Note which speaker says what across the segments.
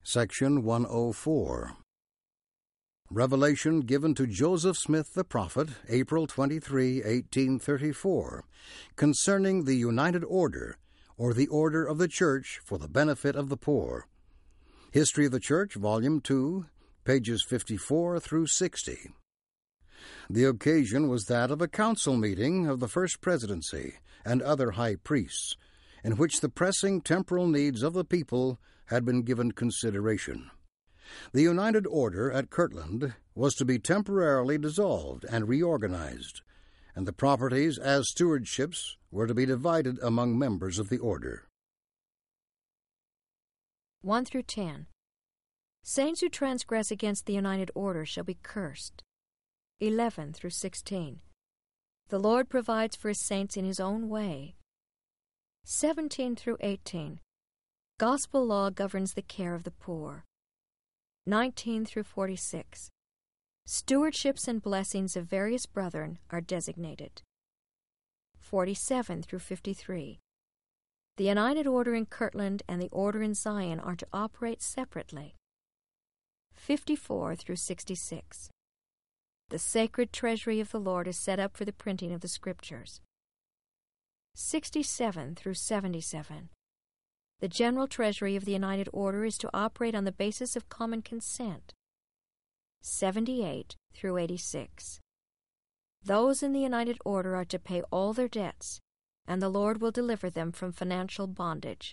Speaker 1: Section 104. Revelation given to Joseph Smith the prophet, April 23, 1834, concerning the United Order, or the Order of the Church for the benefit of the poor. History of the Church, Volume 2, pages 54 through 60. The occasion was that of a council meeting of the First Presidency and other high priests, in which the pressing temporal needs of the people had been given consideration. The United Order at Kirtland was to be temporarily dissolved and reorganized, and the properties as stewardships were to be divided among members of the order.
Speaker 2: 1 through 10. Saints who transgress against the United Order shall be cursed. 11 through 16. The Lord provides for his saints in his own way. 17 through 18. Gospel law governs the care of the poor. 19 through 46. Stewardships and blessings of various brethren are designated. 47 through 53. The United Order in Kirtland and the Order in Zion are to operate separately. 54 through 66. The sacred treasury of the Lord is set up for the printing of the Scriptures. 67 through 77. The general treasury of the United Order is to operate on the basis of common consent. 78 through 86. Those in the United Order are to pay all their debts, and the Lord will deliver them from financial bondage.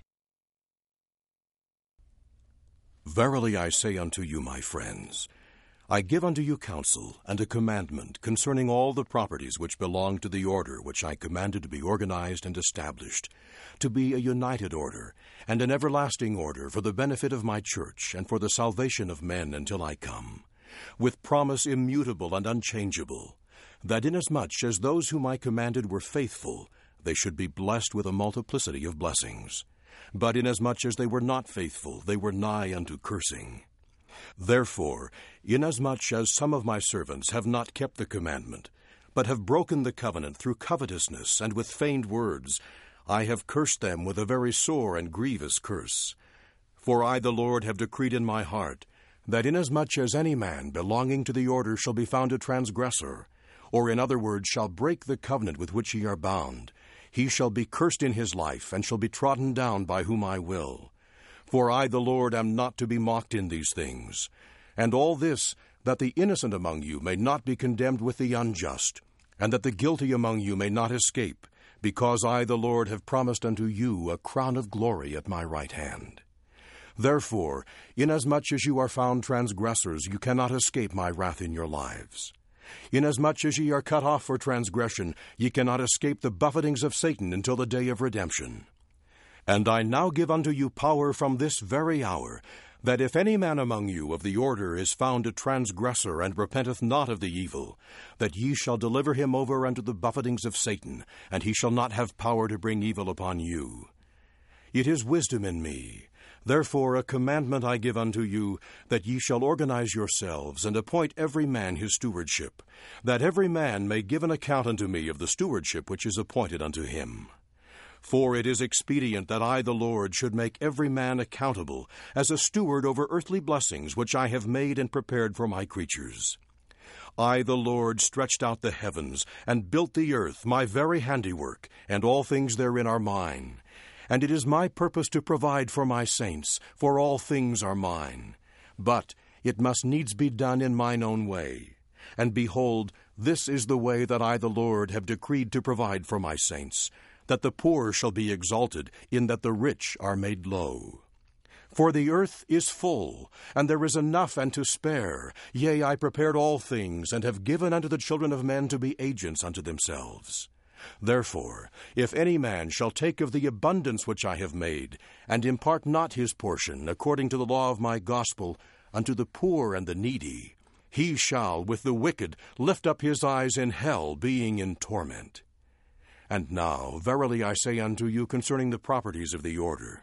Speaker 3: Verily I say unto you, my friends, I give unto you counsel and a commandment concerning all the properties which belong to the order which I commanded to be organized and established, to be a united order and an everlasting order for the benefit of my church and for the salvation of men until I come, with promise immutable and unchangeable, that inasmuch as those whom I commanded were faithful, they should be blessed with a multiplicity of blessings. But inasmuch as they were not faithful, they were nigh unto cursing. Therefore, inasmuch as some of my servants have not kept the commandment, but have broken the covenant through covetousness and with feigned words, I have cursed them with a very sore and grievous curse. For I, the Lord, have decreed in my heart, that inasmuch as any man belonging to the order shall be found a transgressor, or in other words shall break the covenant with which ye are bound, he shall be cursed in his life, and shall be trodden down by whom I will. For I, the Lord, am not to be mocked in these things. And all this, that the innocent among you may not be condemned with the unjust, and that the guilty among you may not escape, because I, the Lord, have promised unto you a crown of glory at my right hand. Therefore, inasmuch as you are found transgressors, you cannot escape my wrath in your lives. Inasmuch as ye are cut off for transgression, ye cannot escape the buffetings of Satan until the day of redemption. And I now give unto you power from this very hour, that if any man among you of the order is found a transgressor and repenteth not of the evil, that ye shall deliver him over unto the buffetings of Satan, and he shall not have power to bring evil upon you. It is wisdom in me. Therefore a commandment I give unto you, that ye shall organize yourselves, and appoint every man his stewardship, that every man may give an account unto me of the stewardship which is appointed unto him. For it is expedient that I, the Lord, should make every man accountable as a steward over earthly blessings which I have made and prepared for my creatures. I, the Lord, stretched out the heavens, and built the earth, my very handiwork, and all things therein are mine. And it is my purpose to provide for my saints, for all things are mine. But it must needs be done in mine own way. And behold, this is the way that I, the Lord, have decreed to provide for my saints, that the poor shall be exalted, in that the rich are made low. For the earth is full, and there is enough and to spare. Yea, I prepared all things, and have given unto the children of men to be agents unto themselves. Therefore, if any man shall take of the abundance which I have made, and impart not his portion, according to the law of my gospel, unto the poor and the needy, he shall, with the wicked, lift up his eyes in hell, being in torment. And now, verily I say unto you concerning the properties of the order,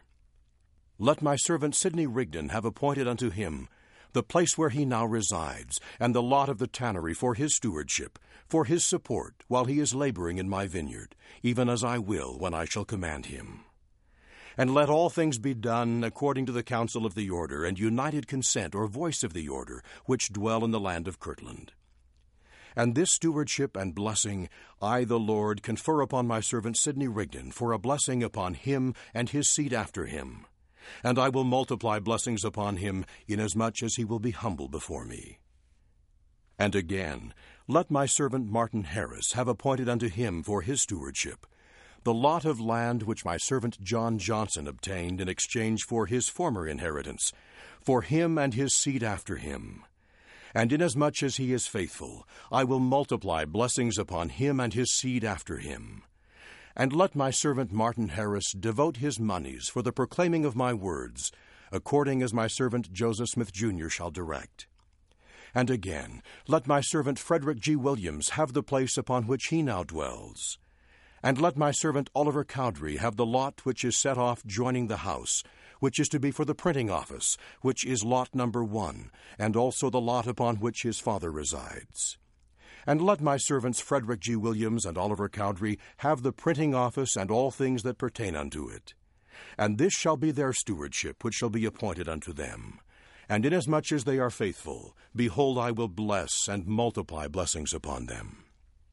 Speaker 3: let my servant Sidney Rigdon have appointed unto him the place where he now resides, and the lot of the tannery for his stewardship, for his support, while he is laboring in my vineyard, even as I will when I shall command him. And let all things be done according to the counsel of the order, and united consent or voice of the order, which dwell in the land of Kirtland. And this stewardship and blessing I, the Lord, confer upon my servant Sidney Rigdon, for a blessing upon him and his seed after him. And I will multiply blessings upon him, inasmuch as he will be humble before me. And again, let my servant Martin Harris have appointed unto him for his stewardship the lot of land which my servant John Johnson obtained in exchange for his former inheritance, for him and his seed after him. And inasmuch as he is faithful, I will multiply blessings upon him and his seed after him. And let my servant Martin Harris devote his monies for the proclaiming of my words, according as my servant Joseph Smith, Jr. shall direct. And again, let my servant Frederick G. Williams have the place upon which he now dwells. And let my servant Oliver Cowdery have the lot which is set off joining the house, which is to be for the printing office, which is lot number 1, and also the lot upon which his father resides. And let my servants Frederick G. Williams and Oliver Cowdery have the printing office and all things that pertain unto it. And this shall be their stewardship, which shall be appointed unto them. And inasmuch as they are faithful, behold, I will bless and multiply blessings upon them.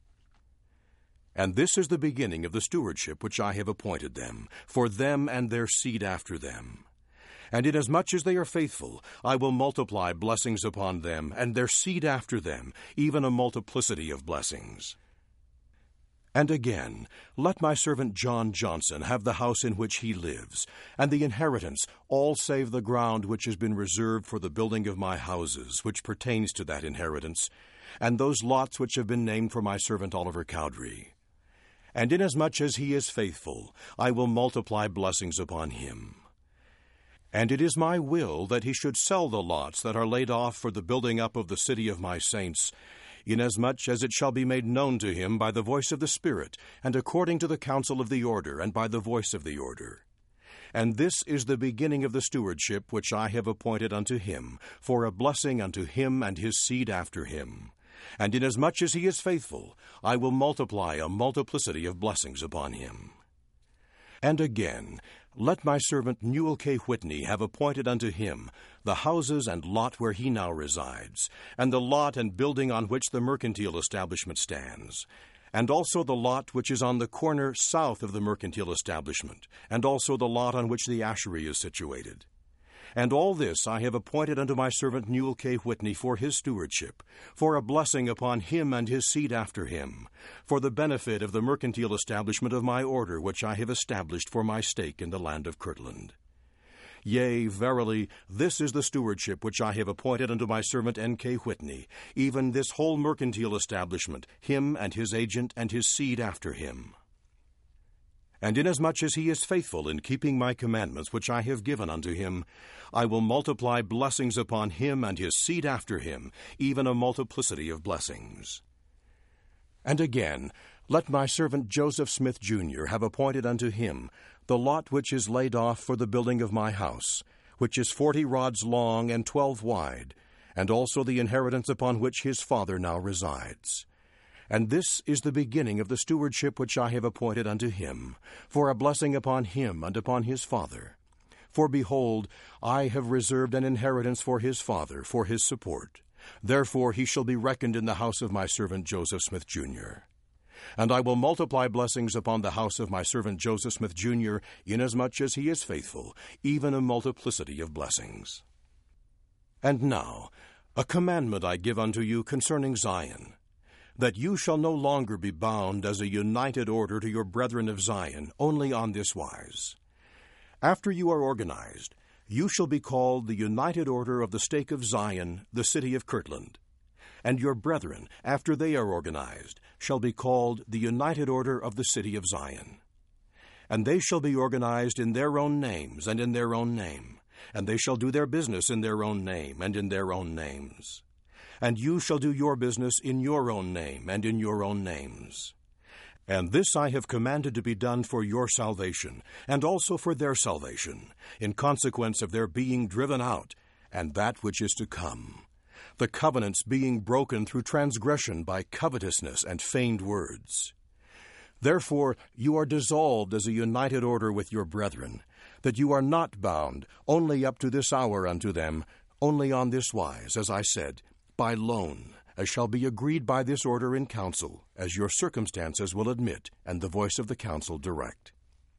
Speaker 3: And this is the beginning of the stewardship which I have appointed them, for them and their seed after them. And inasmuch as they are faithful, I will multiply blessings upon them, and their seed after them, even a multiplicity of blessings. And again, let my servant John Johnson have the house in which he lives, and the inheritance, all save the ground which has been reserved for the building of my houses, which pertains to that inheritance, and those lots which have been named for my servant Oliver Cowdery. And inasmuch as he is faithful, I will multiply blessings upon him. And it is my will that he should sell the lots that are laid off for the building up of the city of my saints, inasmuch as it shall be made known to him by the voice of the Spirit, and according to the counsel of the order, and by the voice of the order. And this is the beginning of the stewardship which I have appointed unto him, for a blessing unto him and his seed after him. And inasmuch as he is faithful, I will multiply a multiplicity of blessings upon him. And again, let my servant Newell K. Whitney have appointed unto him the houses and lot where he now resides, and the lot and building on which the mercantile establishment stands, and also the lot which is on the corner south of the mercantile establishment, and also the lot on which the ashery is situated. And all this I have appointed unto my servant Newell K. Whitney for his stewardship, for a blessing upon him and his seed after him, for the benefit of the mercantile establishment of my order, which I have established for my stake in the land of Kirtland. Yea, verily, this is the stewardship which I have appointed unto my servant N. K. Whitney, even this whole mercantile establishment, him and his agent and his seed after him. And inasmuch as he is faithful in keeping my commandments which I have given unto him, I will multiply blessings upon him and his seed after him, even a multiplicity of blessings. And again, let my servant Joseph Smith, Jr. have appointed unto him the lot which is laid off for the building of my house, which is 40 rods long and 12 wide, and also the inheritance upon which his father now resides. And this is the beginning of the stewardship which I have appointed unto him, for a blessing upon him and upon his father. For behold, I have reserved an inheritance for his father, for his support. Therefore he shall be reckoned in the house of my servant Joseph Smith, Jr. And I will multiply blessings upon the house of my servant Joseph Smith, Jr., inasmuch as he is faithful, even a multiplicity of blessings. And now, a commandment I give unto you concerning Zion, that you shall no longer be bound as a united order to your brethren of Zion, only on this wise. After you are organized, you shall be called the United Order of the Stake of Zion, the city of Kirtland. And your brethren, after they are organized, shall be called the United Order of the city of Zion. And they shall be organized in their own names and in their own name, and they shall do their business in their own name and in their own names. And you shall do your business in your own name and in your own names. And this I have commanded to be done for your salvation, and also for their salvation, in consequence of their being driven out, and that which is to come, the covenants being broken through transgression by covetousness and feigned words. Therefore you are dissolved as a united order with your brethren, that you are not bound only up to this hour unto them, only on this wise, as I said, by loan, as shall be agreed by this order in council, as your circumstances will admit, and the voice of the council direct.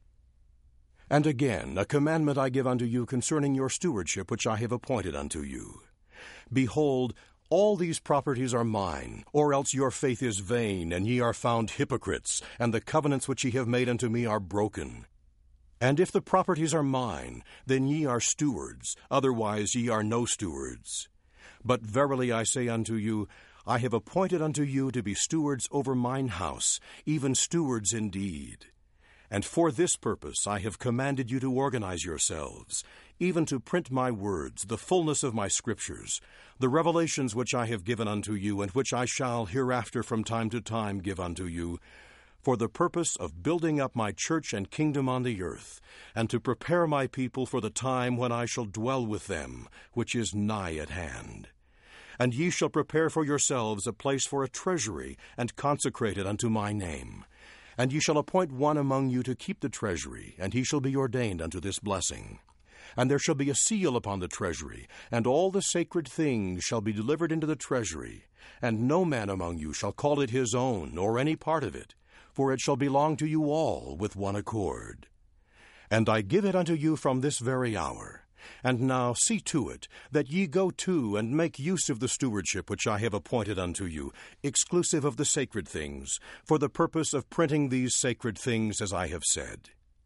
Speaker 3: And again, a commandment I give unto you concerning your stewardship which I have appointed unto you. Behold, all these properties are mine, or else your faith is vain, and ye are found hypocrites, and the covenants which ye have made unto me are broken. And if the properties are mine, then ye are stewards, otherwise ye are no stewards. But verily I say unto you, I have appointed unto you to be stewards over mine house, even stewards indeed. And for this purpose I have commanded you to organize yourselves, even to print my words, the fullness of my scriptures, the revelations which I have given unto you, and which I shall hereafter from time to time give unto you, for the purpose of building up my church and kingdom on the earth, and to prepare my people for the time when I shall dwell with them, which is nigh at hand. And ye shall prepare for yourselves a place for a treasury, and consecrate it unto my name. And ye shall appoint one among you to keep the treasury, and he shall be ordained unto this blessing. And there shall be a seal upon the treasury, and all the sacred things shall be delivered into the treasury. And no man among you shall call it his own, or any part of it, for it shall belong to you all with one accord. And I give it unto you from this very hour. And now see to it, that ye go to and make use of the stewardship which I have appointed unto you, exclusive of the sacred things, for the purpose of printing these sacred things as I have said.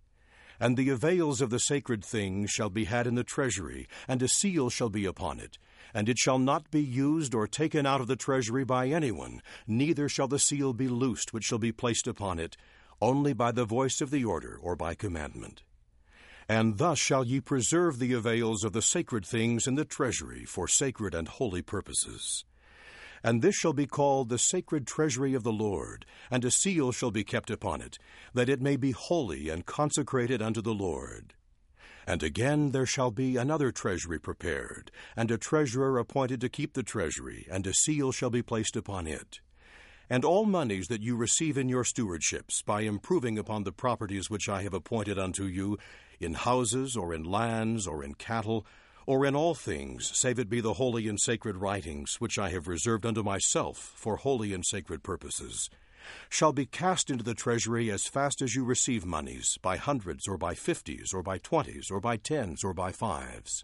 Speaker 3: And the avails of the sacred things shall be had in the treasury, and a seal shall be upon it, and it shall not be used or taken out of the treasury by anyone, neither shall the seal be loosed which shall be placed upon it, only by the voice of the order or by commandment. And thus shall ye preserve the avails of the sacred things in the treasury for sacred and holy purposes. And this shall be called the sacred treasury of the Lord, and a seal shall be kept upon it, that it may be holy and consecrated unto the Lord. And again there shall be another treasury prepared, and a treasurer appointed to keep the treasury, and a seal shall be placed upon it. And all monies that you receive in your stewardships, by improving upon the properties which I have appointed unto you, in houses, or in lands, or in cattle, or in all things, save it be the holy and sacred writings, which I have reserved unto myself for holy and sacred purposes, shall be cast into the treasury as fast as you receive monies, by hundreds, or by 50s, or by 20s, or by 10s, or by 5s.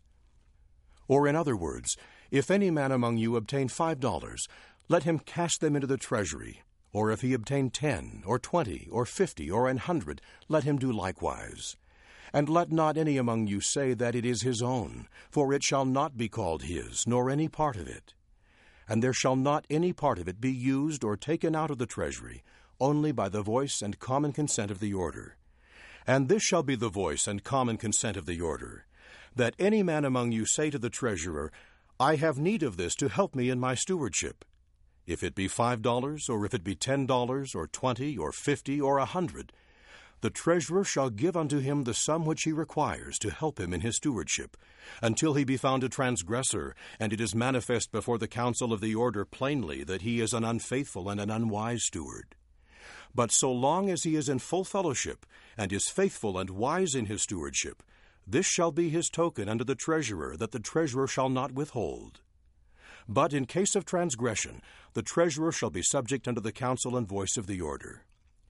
Speaker 3: Or in other words, if any man among you obtain $5, let him cast them into the treasury. Or if he obtain 10, or 20, or 50, or 100, let him do likewise. And let not any among you say that it is his own, for it shall not be called his, nor any part of it. And there shall not any part of it be used or taken out of the treasury, only by the voice and common consent of the order. And this shall be the voice and common consent of the order, that any man among you say to the treasurer, I have need of this to help me in my stewardship. If it be $5, or if it be $10, or 20, or 50, or 100, the treasurer shall give unto him the sum which he requires to help him in his stewardship, until he be found a transgressor, and it is manifest before the council of the order plainly that he is an unfaithful and an unwise steward. But so long as he is in full fellowship, and is faithful and wise in his stewardship, this shall be his token unto the treasurer, that the treasurer shall not withhold. But in case of transgression, the treasurer shall be subject unto the counsel and voice of the order.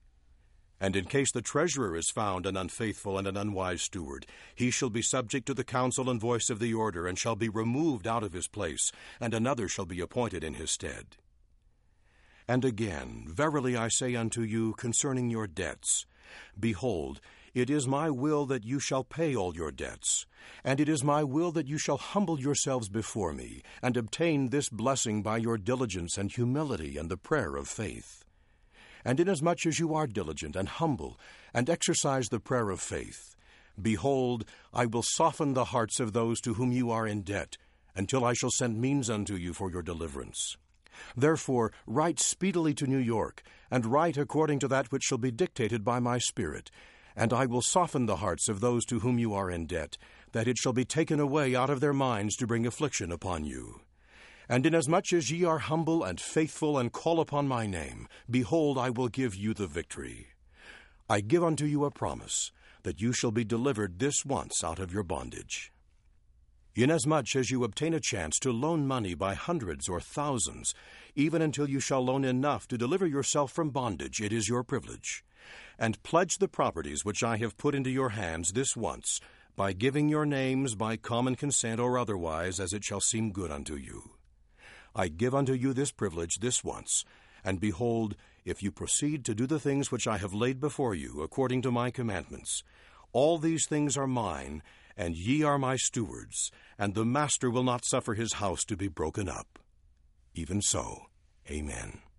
Speaker 3: And in case the treasurer is found an unfaithful and an unwise steward, he shall be subject to the counsel and voice of the order, and shall be removed out of his place, and another shall be appointed in his stead. And again, verily I say unto you concerning your debts, behold, it is my will that you shall pay all your debts, and it is my will that you shall humble yourselves before me, and obtain this blessing by your diligence and humility and the prayer of faith. And inasmuch as you are diligent and humble, and exercise the prayer of faith, behold, I will soften the hearts of those to whom you are in debt, until I shall send means unto you for your deliverance. Therefore write speedily to New York, and write according to that which shall be dictated by my Spirit, and I will soften the hearts of those to whom you are in debt, that it shall be taken away out of their minds to bring affliction upon you. And inasmuch as ye are humble and faithful, and call upon my name, behold, I will give you the victory. I give unto you a promise, that you shall be delivered this once out of your bondage. Inasmuch as you obtain a chance to loan money by hundreds or thousands, even until you shall loan enough to deliver yourself from bondage, it is your privilege. And pledge the properties which I have put into your hands this once, by giving your names by common consent or otherwise, as it shall seem good unto you. I give unto you this privilege this once, and behold, if you proceed to do the things which I have laid before you, according to my commandments, all these things are mine, and ye are my stewards, and the master will not suffer his house to be broken up. Even so, Amen.